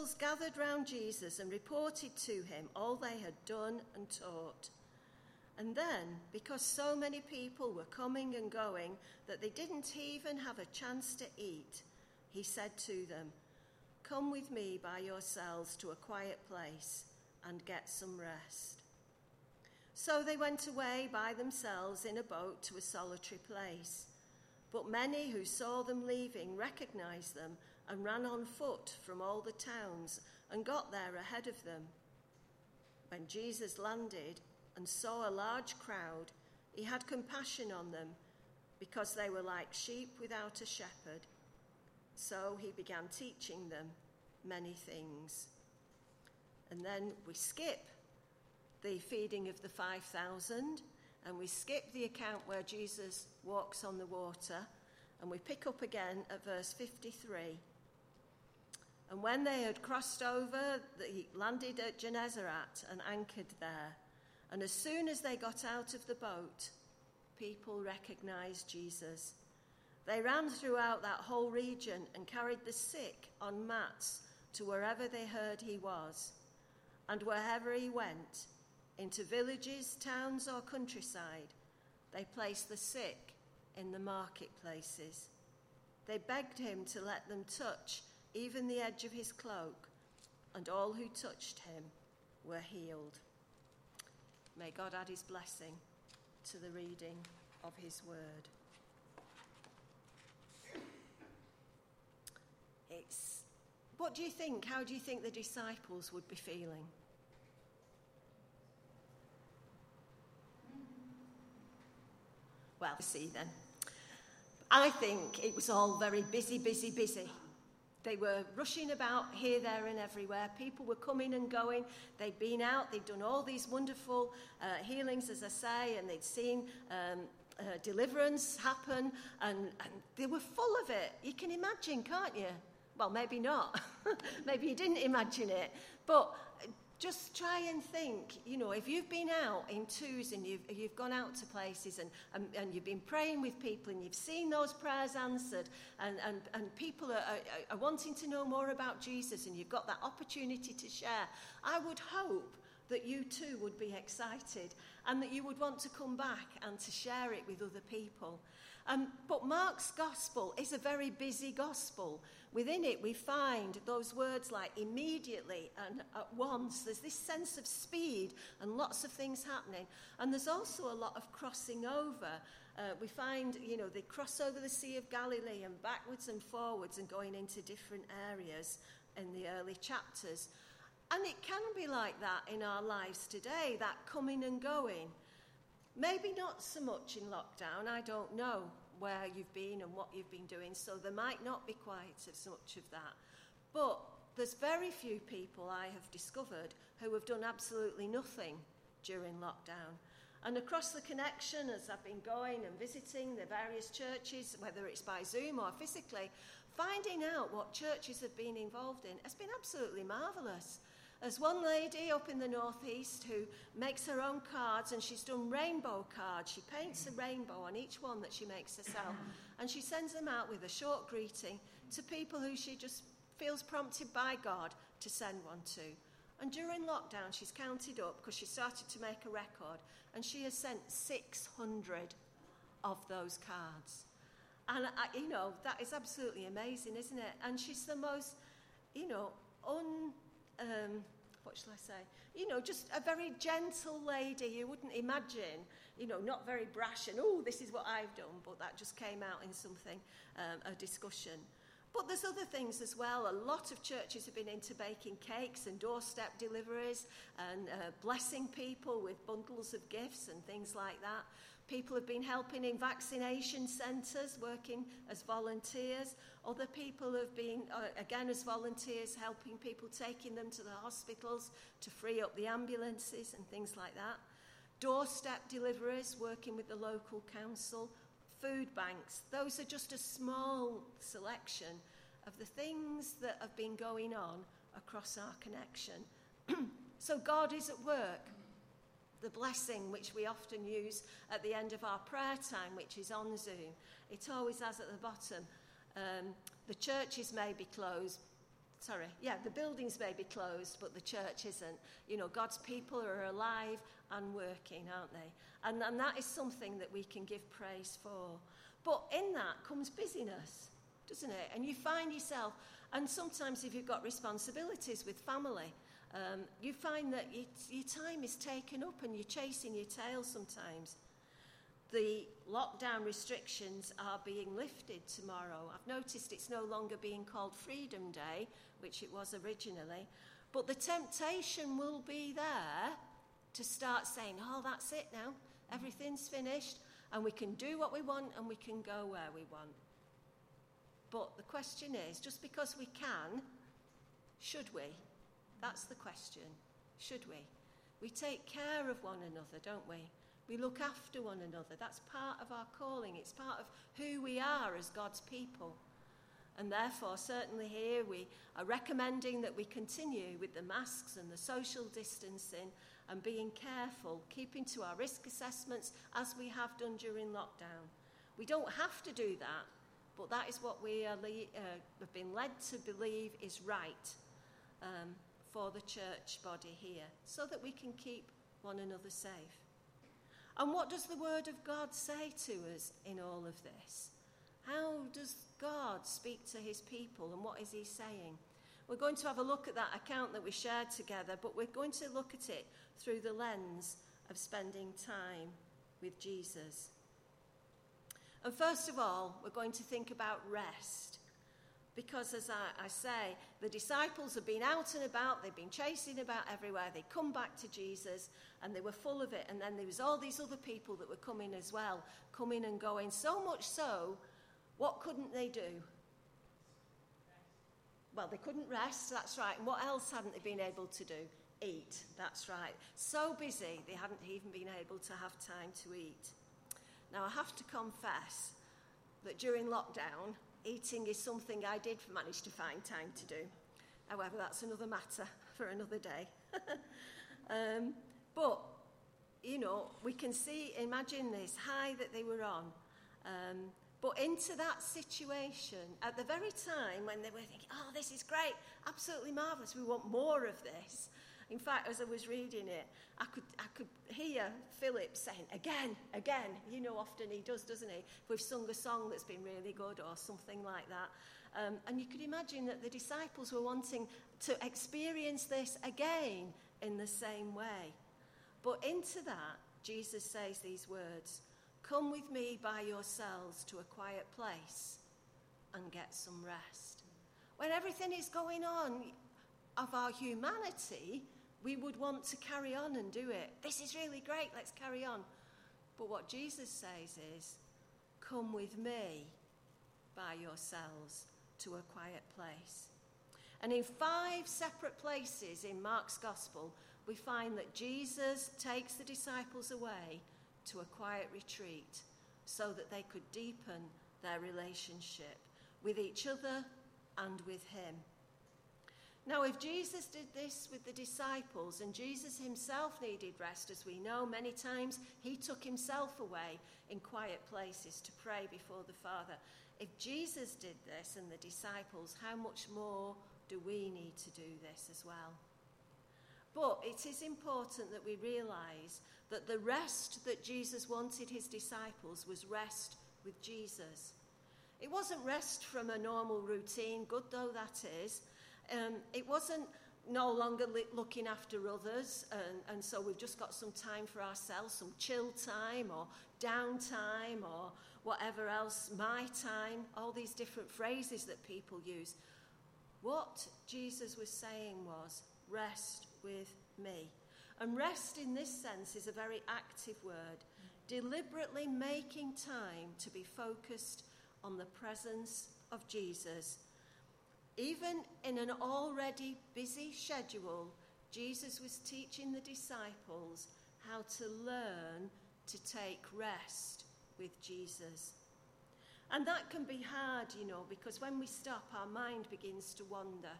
apostles gathered round Jesus and reported to him all they had done and taught. And then, because so many people were coming and going that they didn't even have a chance to eat, he said to them, "Come with me by yourselves to a quiet place and get some rest." So they went away by themselves in a boat to a solitary place. But many who saw them leaving recognized them and ran on foot from all the towns and got there ahead of them. When Jesus landed and saw a large crowd, he had compassion on them because they were like sheep without a shepherd. So he began teaching them many things. And then we skip the feeding of the 5,000, and we skip the account where Jesus walks on the water, and we pick up again at verse 53. And when they had crossed over, they landed at Gennesaret and anchored there. And as soon as they got out of the boat, people recognized Jesus. They ran throughout that whole region and carried the sick on mats to wherever they heard he was. And wherever he went, into villages, towns, or countryside, they placed the sick in the marketplaces. They begged him to let them touch even the edge of his cloak, and all who touched him were healed. May God add his blessing to the reading of his word. What do you think? How do you think the disciples would be feeling? Well, see then. I think it was all very busy. They were rushing about here, there and everywhere. People were coming and going. They'd been out. They'd done all these wonderful healings, as I say, and they'd seen deliverance happen, and they were full of it. You can imagine, can't you? Well, maybe not. Maybe you didn't imagine it. But just try and think, if you've been out in twos and you've gone out to places and you've been praying with people and you've seen those prayers answered and people are wanting to know more about Jesus and you've got that opportunity to share, I would hope that you too would be excited and that you would want to come back and to share it with other people. But Mark's gospel is a very busy gospel. Within it, we find those words like immediately and at once. There's this sense of speed and lots of things happening. And there's also a lot of crossing over. We find, they cross over the Sea of Galilee and backwards and forwards and going into different areas in the early chapters. And it can be like that in our lives today, that coming and going. Maybe not so much in lockdown, I don't know where you've been and what you've been doing, so there might not be quite so much of that. But there's very few people I have discovered who have done absolutely nothing during lockdown. And across the connection, as I've been going and visiting the various churches, whether it's by Zoom or physically, finding out what churches have been involved in has been absolutely marvellous. There's one lady up in the northeast who makes her own cards, and she's done rainbow cards. She paints a rainbow on each one that she makes herself, and she sends them out with a short greeting to people who she just feels prompted by God to send one to. And during lockdown, she's counted up, because she started to make a record, and she has sent 600 of those cards. And, that is absolutely amazing, isn't it? And she's the most, what shall I say? Just a very gentle lady. You wouldn't imagine, not very brash and, this is what I've done, but that just came out in something, a discussion. But there's other things as well. A lot of churches have been into baking cakes and doorstep deliveries and blessing people with bundles of gifts and things like that. People have been helping in vaccination centres, working as volunteers. Other people have been, again as volunteers, helping people, taking them to the hospitals to free up the ambulances and things like that. Doorstep deliveries, working with the local council. Food banks. Those are just a small selection of the things that have been going on across our connection. So God is at work. The blessing which we often use at the end of our prayer time, which is on Zoom, it always has at the bottom, the churches may be closed, the buildings may be closed, but the church isn't. You know, God's people are alive and working, aren't they? And that is something that we can give praise for. But in that comes busyness, doesn't it? And you find yourself, and sometimes if you've got responsibilities with family, you find that your time is taken up and you're chasing your tail sometimes. The lockdown restrictions are being lifted tomorrow. I've noticed it's no longer being called Freedom Day, which it was originally, but the temptation will be there to start saying, oh, that's it now, everything's finished, and we can do what we want and we can go where we want. But the question is, just because we can, should we? That's the question. Should we? We take care of one another, don't we? We look after one another. That's part of our calling. It's part of who we are as God's people. And therefore, certainly here, we are recommending that we continue with the masks and the social distancing and being careful, keeping to our risk assessments as we have done during lockdown. We don't have to do that, but that is what we have been led to believe is right for the church body here, so that we can keep one another safe. And what does the Word of God say to us in all of this? How does God speak to his people, and what is he saying? We're going to have a look at that account that we shared together, but we're going to look at it through the lens of spending time with Jesus. And first of all, we're going to think about rest. Because as I say, the disciples have been out and about, they've been chasing about everywhere, they come back to Jesus and they were full of it, and then there was all these other people that were coming as well, coming and going, so much so, what couldn't they do? Well, they couldn't rest, that's right, and what else hadn't they been able to do? Eat, that's right. So busy, they hadn't even been able to have time to eat. Now, I have to confess that during lockdown, eating is something I did manage to find time to do. However, that's another matter for another day. But, you know, we can imagine this high that they were on. But into that situation, at the very time when they were thinking, oh, this is great, absolutely marvellous, we want more of this. In fact, as I was reading it, I could hear Philip saying, again, you know, often he does, doesn't he? We've sung a song that's been really good or something like that. And you could imagine that the disciples were wanting to experience this again in the same way. But into that, Jesus says these words, come with me by yourselves to a quiet place and get some rest. When everything is going on of our humanity, we would want to carry on and do it. This is really great, let's carry on. But what Jesus says is, come with me by yourselves to a quiet place. And in 5 separate places in Mark's Gospel, we find that Jesus takes the disciples away to a quiet retreat so that they could deepen their relationship with each other and with him. Now, if Jesus did this with the disciples, and Jesus himself needed rest, as we know, many times he took himself away in quiet places to pray before the Father. If Jesus did this and the disciples, how much more do we need to do this as well? But it is important that we realise that the rest that Jesus wanted his disciples was rest with Jesus. It wasn't rest from a normal routine, good though that is. It wasn't no longer looking after others, and so we've just got some time for ourselves, some chill time or downtime or whatever else, my time, all these different phrases that people use. What Jesus was saying was, rest with me. And rest in this sense is a very active word, deliberately making time to be focused on the presence of Jesus. Even in an already busy schedule, Jesus was teaching the disciples how to learn to take rest with Jesus. And that can be hard, you know, because when we stop, our mind begins to wander.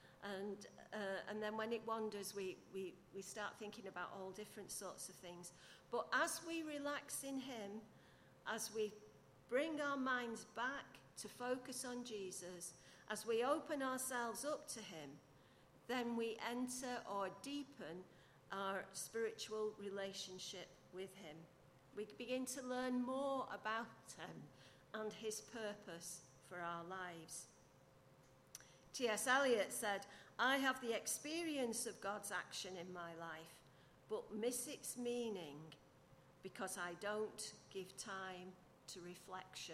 And then when it wanders, we start thinking about all different sorts of things. But as we relax in him, as we bring our minds back to focus on Jesus, as we open ourselves up to him, then we enter or deepen our spiritual relationship with him. We begin to learn more about him and his purpose for our lives. T.S. Eliot said, "I have the experience of God's action in my life, but miss its meaning because I don't give time to reflection."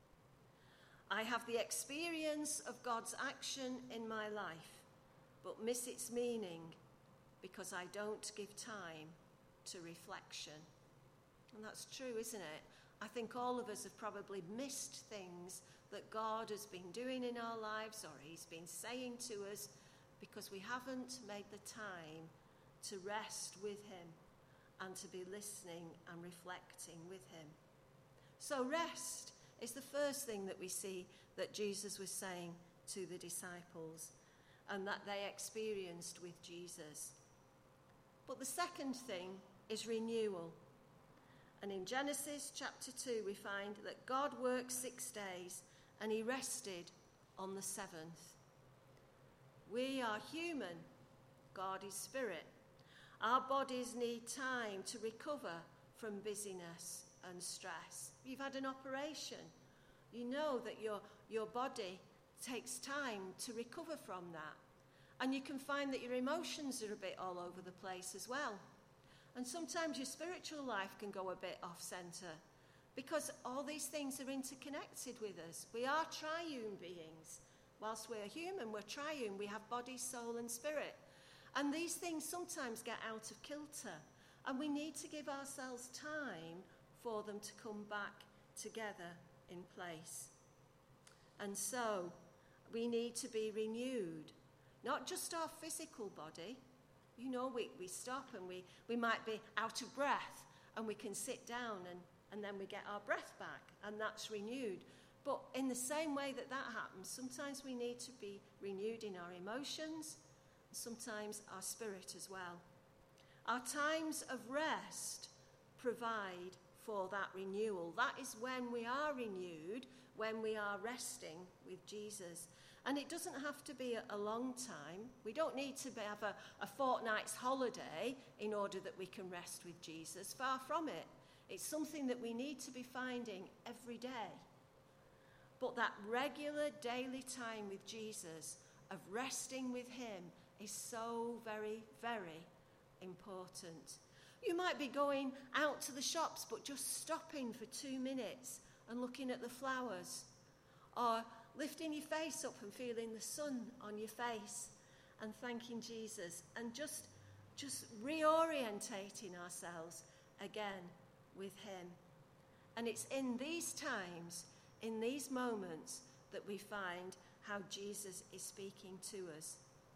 I have the experience of God's action in my life, but miss its meaning because I don't give time to reflection. And that's true, isn't it? I think all of us have probably missed things that God has been doing in our lives, or he's been saying to us, because we haven't made the time to rest with him and to be listening and reflecting with him. So rest is the first thing that we see that Jesus was saying to the disciples and that they experienced with Jesus. But the second thing is renewal. And in Genesis chapter 2, we find that God worked 6 days and he rested on the 7th. We are human. God is spirit. Our bodies need time to recover from busyness and stress. You've had an operation. You know that your body takes time to recover from that. And you can find that your emotions are a bit all over the place as well. And sometimes your spiritual life can go a bit off centre because all these things are interconnected with us. We are triune beings. Whilst we're human, we're triune. We have body, soul and spirit. And these things sometimes get out of kilter. And we need to give ourselves time for them to come back together in place. And so we need to be renewed. Not just our physical body. You know, we stop and we might be out of breath and we can sit down and then we get our breath back and that's renewed. But in the same way that happens, sometimes we need to be renewed in our emotions, sometimes our spirit as well. Our times of rest provide for that renewal. That is when we are renewed, when we are resting with Jesus. And it doesn't have to be a long time. We don't need to have a fortnight's holiday in order that we can rest with Jesus. Far from it. It's something that we need to be finding every day. But that regular daily time with Jesus, of resting with him, is so very, very important. You might be going out to the shops, but just stopping for 2 minutes and looking at the flowers. Or lifting your face up and feeling the sun on your face and thanking Jesus and just reorientating ourselves again with him. And it's in these times, in these moments, that we find how Jesus is speaking to us.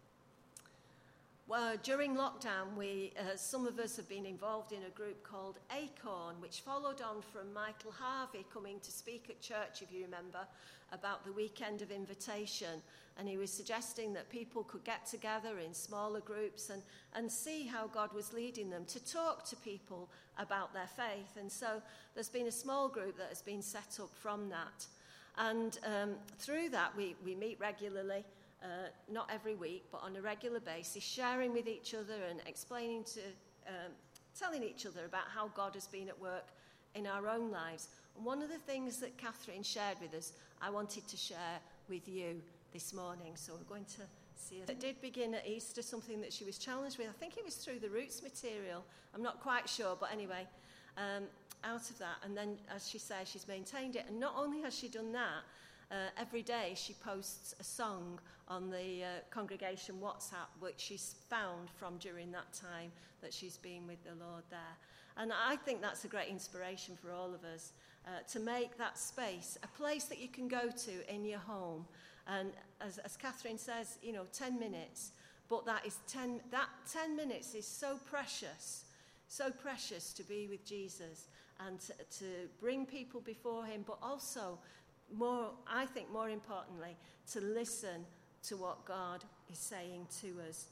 Well, during lockdown, some of us have been involved in a group called Acorn, which followed on from Michael Harvey coming to speak at church, if you remember, about the weekend of invitation. And he was suggesting that people could get together in smaller groups and see how God was leading them to talk to people about their faith. And so there's been a small group that has been set up from that. And through that, we meet regularly. Not every week, but on a regular basis, sharing with each other and explaining telling each other about how God has been at work in our own lives. And one of the things that Catherine shared with us, I wanted to share with you this morning. So we're going to see it. It did begin at Easter, something that she was challenged with. I think it was through the Roots material. I'm not quite sure, but anyway, out of that. And then, as she says, she's maintained it. And not only has she done that, every day she posts a song on the congregation WhatsApp, which she's found from during that time that she's been with the Lord there. And I think that's a great inspiration for all of us, to make that space a place that you can go to in your home. And as Catherine says, 10 minutes, but that 10 minutes is so precious to be with Jesus and to bring people before him, but also I think more importantly, to listen to what God is saying to us.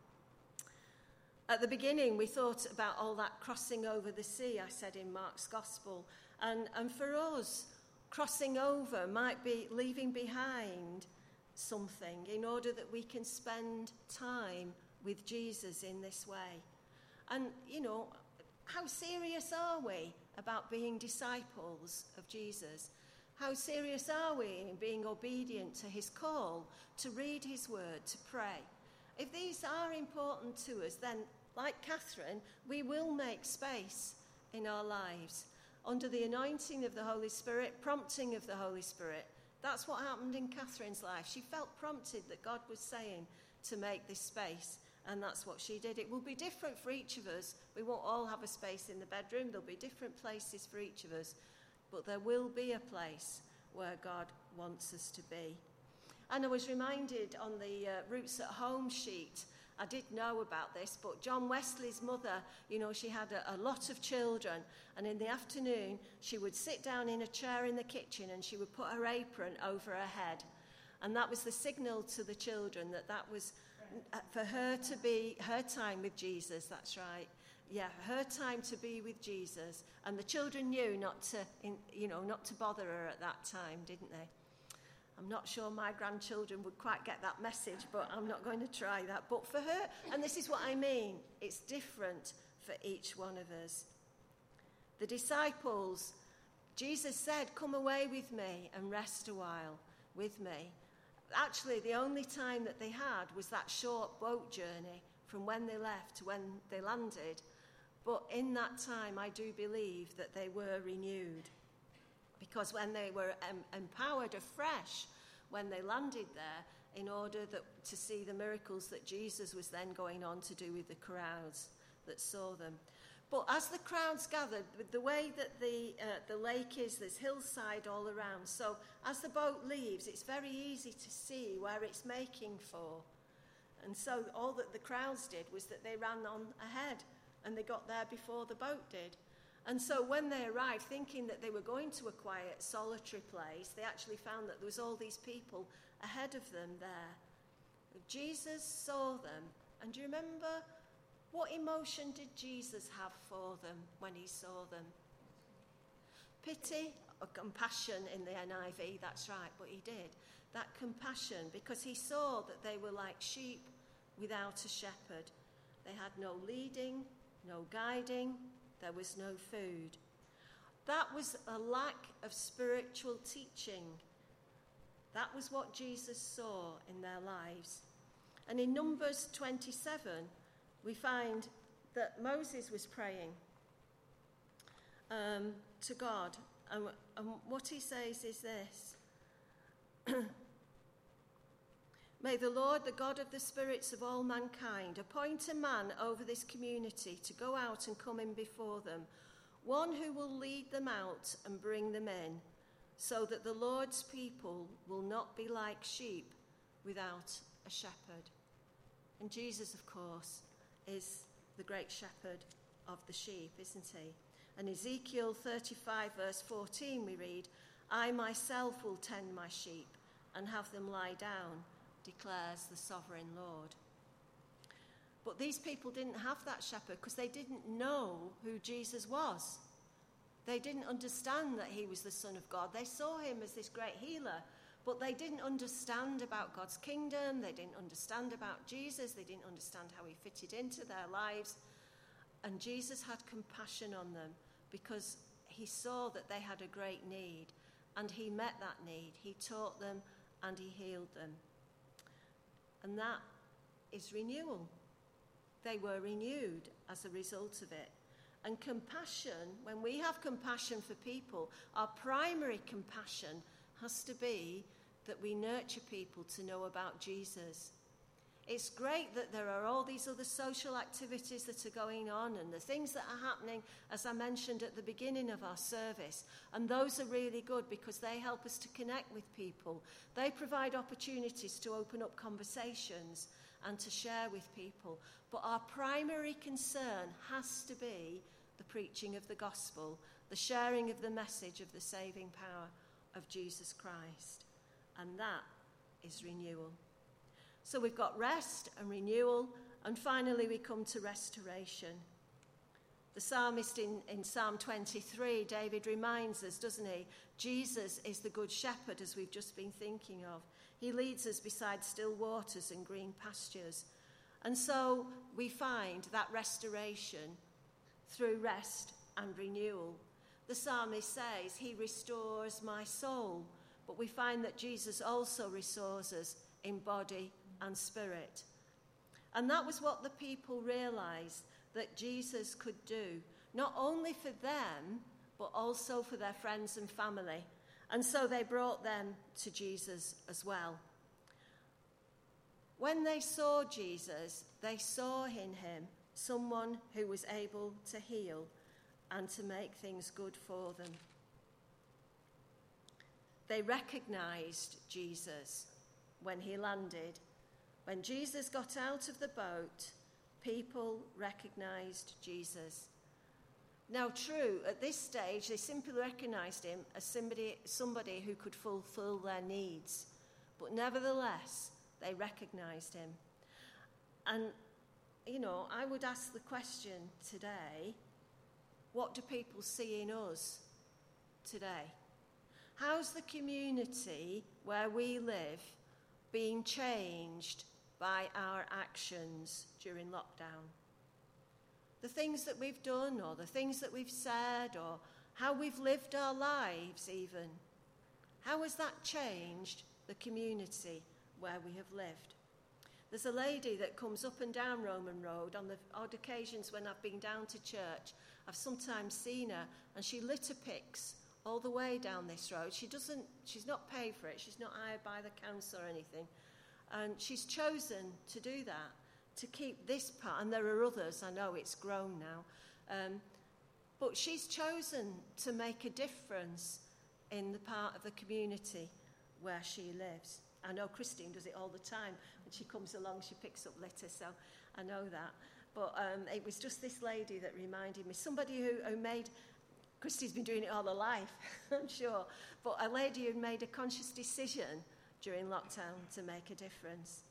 At the beginning, we thought about all that crossing over the sea, I said in Mark's Gospel. And for us, crossing over might be leaving behind something in order that we can spend time with Jesus in this way. And, how serious are we about being disciples of Jesus? How serious are we in being obedient to his call, to read his word, to pray? If these are important to us, then, like Catherine, we will make space in our lives under the anointing of the Holy Spirit, prompting of the Holy Spirit. That's what happened in Catherine's life. She felt prompted that God was saying to make this space, and that's what she did. It will be different for each of us. We won't all have a space in the bedroom. There'll be different places for each of us, but there will be a place where God wants us to be. And I was reminded on the Roots at Home sheet, I did know about this, but John Wesley's mother, she had a lot of children, and in the afternoon she would sit down in a chair in the kitchen and she would put her apron over her head, and that was the signal to the children that was for her to be her time with Jesus. That's right. Yeah, her time to be with Jesus. And the children knew not to bother her at that time, didn't they? I'm not sure my grandchildren would quite get that message, but I'm not going to try that. But for her, and this is what I mean, it's different for each one of us. The disciples, Jesus said, "Come away with me and rest a while with me." Actually, the only time that they had was that short boat journey from when they left to when they landed. But in that time, I do believe that they were renewed. Because when they were empowered afresh, when they landed there, in order to see the miracles that Jesus was then going on to do with the crowds that saw them. But as the crowds gathered, with the way that the lake is, there's hillside all around. So as the boat leaves, it's very easy to see where it's making for. And so all that the crowds did was that they ran on ahead and they got there before the boat did. And so when they arrived, thinking that they were going to a quiet, solitary place, they actually found that there was all these people ahead of them there. Jesus saw them. And do you remember, what emotion did Jesus have for them when he saw them? Pity or compassion in the NIV, that's right, but he did. That compassion, because he saw that they were like sheep without a shepherd. They had no leading, no guiding, there was no food. That was a lack of spiritual teaching. That was what Jesus saw in their lives. And in Numbers 27, we find that Moses was praying to God. And what he says is this. May the Lord, the God of the spirits of all mankind, appoint a man over this community to go out and come in before them, one who will lead them out and bring them in, so that the Lord's people will not be like sheep without a shepherd. And Jesus, of course, is the great shepherd of the sheep, isn't he? And Ezekiel 35 verse 14 we read, I myself will tend my sheep and have them lie down, declares the sovereign Lord. But these people didn't have that shepherd because they didn't know who Jesus was. They didn't understand that he was the Son of God. They saw him as this great healer, but they didn't understand about God's kingdom. They didn't understand about Jesus. They didn't understand how he fitted into their lives. And Jesus had compassion on them because he saw that they had a great need, and he met that need. He taught them and he healed them. And that is renewal. They were renewed as a result of it. And compassion, when we have compassion for people, our primary compassion has to be that we nurture people to know about Jesus. It's great that there are all these other social activities that are going on and the things that are happening, as I mentioned at the beginning of our service. And those are really good because they help us to connect with people. They provide opportunities to open up conversations and to share with people. But our primary concern has to be the preaching of the gospel, the sharing of the message of the saving power of Jesus Christ. And that is renewal. So we've got rest and renewal, and finally we come to restoration. The psalmist in Psalm 23, David reminds us, doesn't he? Jesus is the good shepherd, as we've just been thinking of. He leads us beside still waters and green pastures. And so we find that restoration through rest and renewal. The psalmist says, he restores my soul. But we find that Jesus also restores us in body and spirit. And that was what the people realized that Jesus could do, not only for them, but also for their friends and family. And so they brought them to Jesus as well. When they saw Jesus, they saw in him someone who was able to heal and to make things good for them. They recognized Jesus when he landed. When Jesus got out of the boat, people recognized Jesus. Now, true, at this stage, they simply recognized him as somebody who could fulfill their needs. But nevertheless, they recognized him. And, I would ask the question today, what do people see in us today? How's the community where we live being changed by our actions during lockdown? The things that we've done, or the things that we've said, or how we've lived our lives even. How has that changed the community where we have lived? There's a lady that comes up and down Roman Road on the odd occasions when I've been down to church. I've sometimes seen her, and she litter picks all the way down this road. She's not paid for it. She's not hired by the council or anything. And she's chosen to do that, to keep this part, and there are others, I know it's grown now, but she's chosen to make a difference in the part of the community where she lives. I know Christine does it all the time. When she comes along, she picks up litter, so I know that. But it was just this lady that reminded me, somebody who made, Christy's been doing it all her life, I'm sure, but a lady who made a conscious decision during lockdown to make a difference.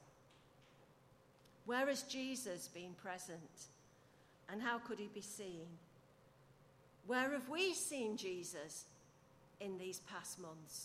Where has Jesus been present? And how could he be seen? Where have we seen Jesus in these past months?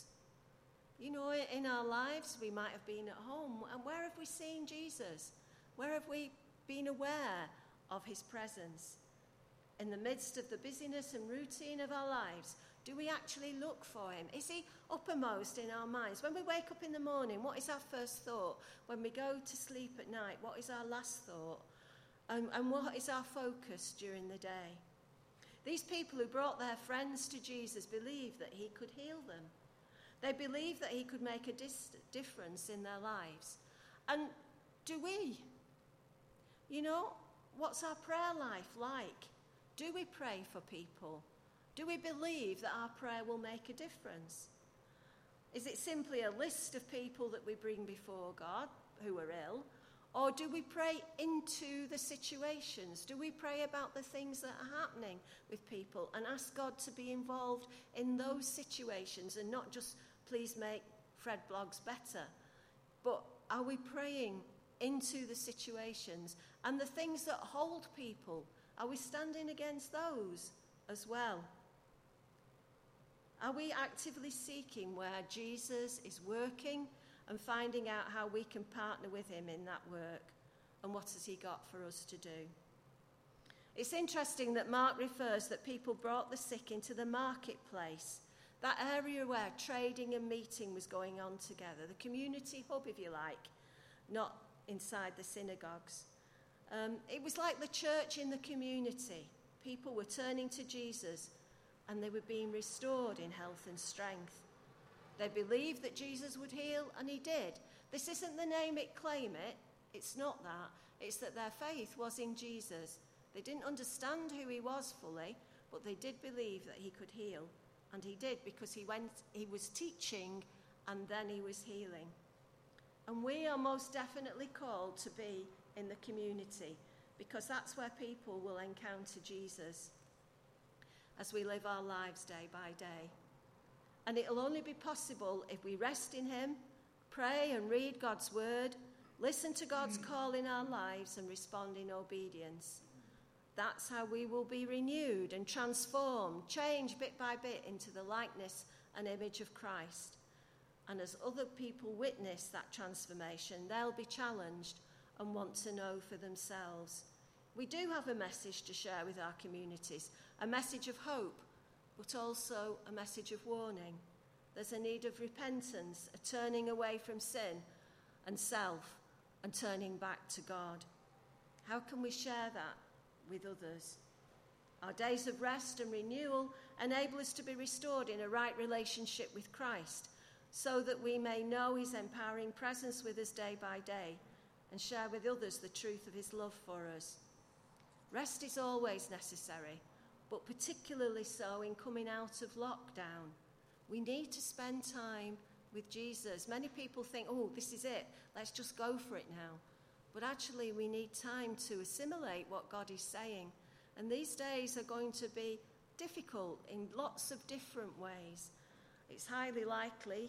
In our lives, we might have been at home. And where have we seen Jesus? Where have we been aware of his presence? In the midst of the busyness and routine of our lives, do we actually look for him? Is he uppermost in our minds? When we wake up in the morning, what is our first thought? When we go to sleep at night, what is our last thought? And what is our focus during the day? These people who brought their friends to Jesus believed that he could heal them. They believed that he could make a difference in their lives. And do we? What's our prayer life like? Do we pray for people? Do we believe that our prayer will make a difference? Is it simply a list of people that we bring before God who are ill? Or do we pray into the situations? Do we pray about the things that are happening with people and ask God to be involved in those situations and not just please make Fred Bloggs better? But are we praying into the situations and the things that hold people? Are we standing against those as well? Are we actively seeking where Jesus is working and finding out how we can partner with him in that work? And what has he got for us to do? It's interesting that Mark refers that people brought the sick into the marketplace, that area where trading and meeting was going on together, the community hub, if you like, not inside the synagogues. It was like the church in the community. People were turning to Jesus and they were being restored in health and strength. They believed that Jesus would heal, and he did. This isn't the name it, claim it. It's not that. It's that their faith was in Jesus. They didn't understand who he was fully, but they did believe that he could heal. And he did, because he was teaching and then he was healing. And we are most definitely called to be in the community, because that's where people will encounter Jesus as we live our lives day by day. And it'll only be possible if we rest in him, pray and read God's word, listen to God's call in our lives and respond in obedience. That's how we will be renewed and transformed, changed bit by bit into the likeness and image of Christ. And as other people witness that transformation, they'll be challenged and want to know for themselves. We do have a message to share with our communities, a message of hope, but also a message of warning. There's a need of repentance, a turning away from sin and self, and turning back to God. How can we share that with others? Our days of rest and renewal enable us to be restored in a right relationship with Christ, so that we may know his empowering presence with us day by day and share with others the truth of his love for us. Rest is always necessary, but particularly so in coming out of lockdown. We need to spend time with Jesus. Many people think, oh, this is it, let's just go for it now. But actually we need time to assimilate what God is saying. And these days are going to be difficult in lots of different ways. It's highly likely,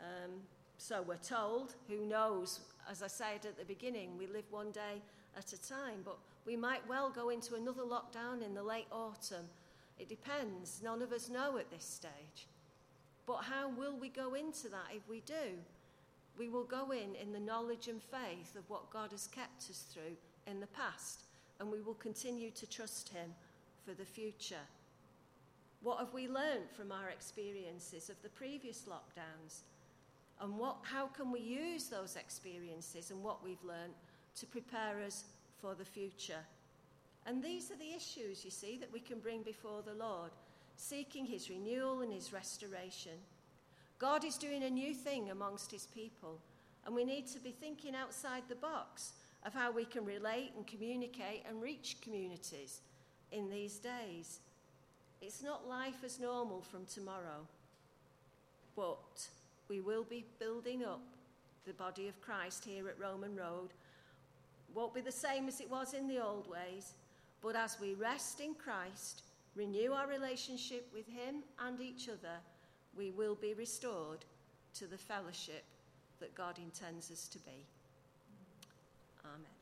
so we're told, who knows, as I said at the beginning, we live one day at a time, but we might well go into another lockdown in the late autumn. It depends. None of us know at this stage. But how will we go into that if we do? We will go in the knowledge and faith of what God has kept us through in the past, and we will continue to trust him for the future. What have we learned from our experiences of the previous lockdowns? And how can we use those experiences and what we've learned to prepare us for the future? And these are the issues, you see, that we can bring before the Lord, seeking his renewal and his restoration. God is doing a new thing amongst his people, and we need to be thinking outside the box of how we can relate and communicate and reach communities in these days. It's not life as normal from tomorrow, but we will be building up the body of Christ here at Roman Road. Won't be the same as it was in the old ways, but as we rest in Christ, renew our relationship with him and each other, we will be restored to the fellowship that God intends us to be. Amen.